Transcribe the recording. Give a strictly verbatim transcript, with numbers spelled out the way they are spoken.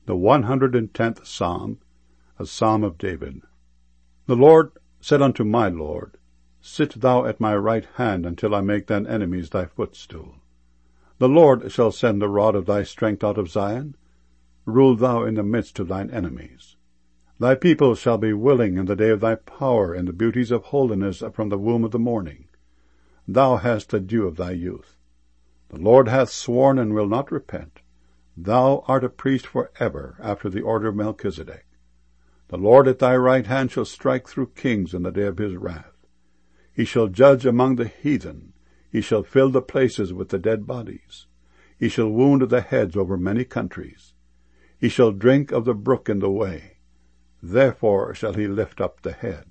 The one hundred and tenth Psalm, a Psalm of David. The Lord said unto my Lord, Sit thou at my right hand, until I make thine enemies thy footstool. The Lord shall send the rod of thy strength out of Zion. Rule thou in the midst of thine enemies. Thy people shall be willing in the day of thy power, in the beauties of holiness from the womb of the morning. Thou hast the dew of thy youth. The Lord hath sworn and will not repent. Thou art a priest for ever, after the order of Melchizedek. The Lord at thy right hand shall strike through kings in the day of his wrath. He shall judge among the heathen. He shall fill the places with the dead bodies. He shall wound the heads over many countries. He shall drink of the brook in the way. Therefore shall he lift up the head.